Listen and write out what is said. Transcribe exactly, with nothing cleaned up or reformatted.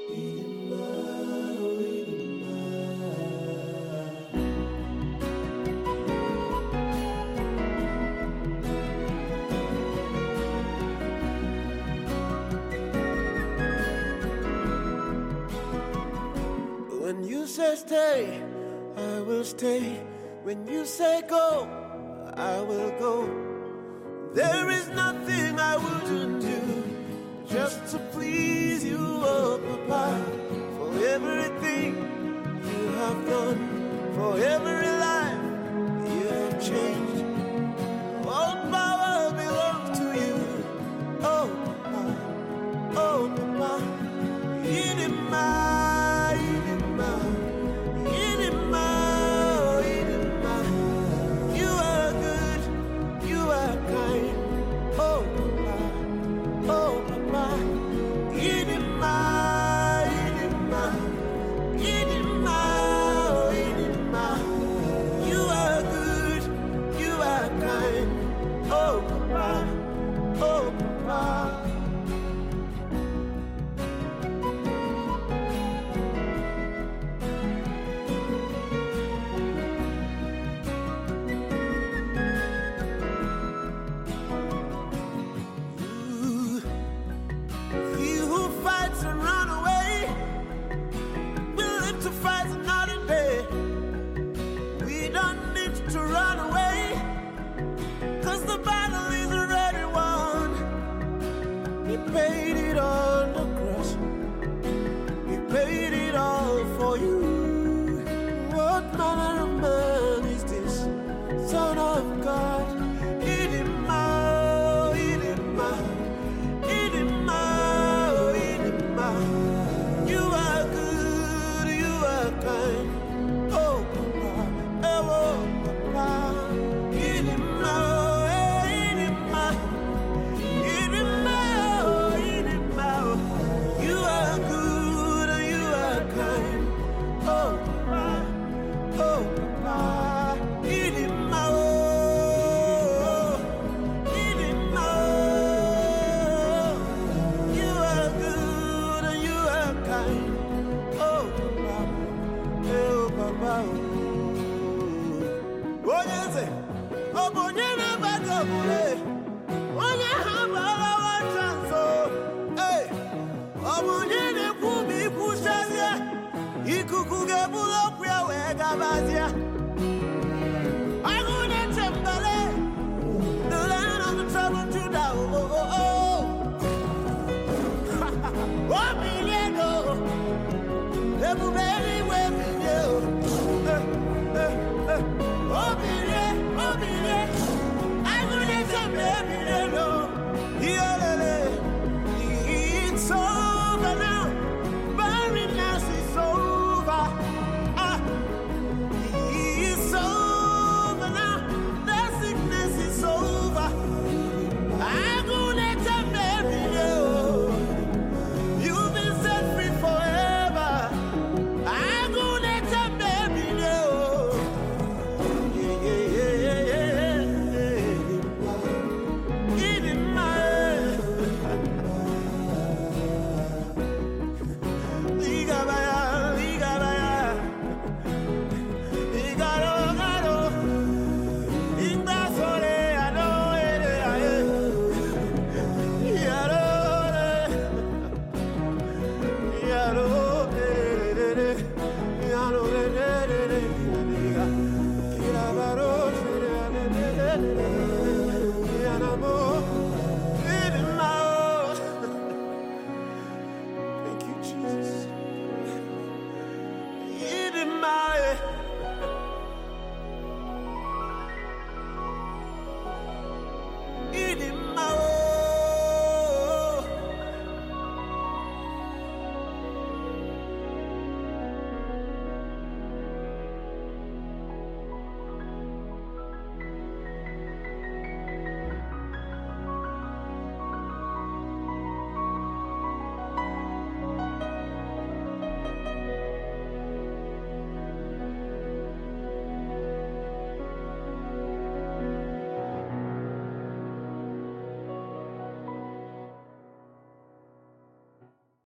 When you say stay, I will stay. When you say go, I will go. There is nothing I wouldn't do just to please you, oh Papa. For everything you have done, for every life you have changed, all power belongs to you, oh Papa, oh Papa. Idima, Idima, Idima, Idima. You are good, you are kind, oh Papa, oh Papa. Idima, Idima, Idima, Idima. You are good, you are kind, oh Papa, oh Papa. Paid it on the cross. He paid it all for you. What manner of man is this, Son of God? Idima, Idima, Idima, Idima. You are good, you are kind, oh Papa, oh Papa. Idima, Idima, Idima. You are good and you are kind, oh Papa, oh Papa. Idima, oh, Idima. You are good and you are kind, oh Papa, oh Papa. Oh yes, oh Bonyana Bagabule, oh Yahabala Watanso. Omunyene kubi kushazia ikukuge buloku ya wega bazia Agune tembele the land of the trouble to da oh oh oh oh Wamilego Ebube